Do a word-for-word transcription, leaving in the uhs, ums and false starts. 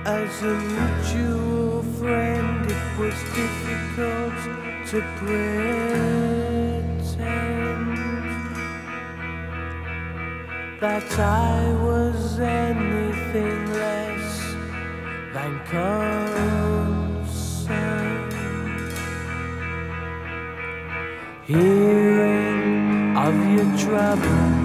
As a mutual friend, it was difficult to pretend that I was anything less than concerned. Hearing of your trouble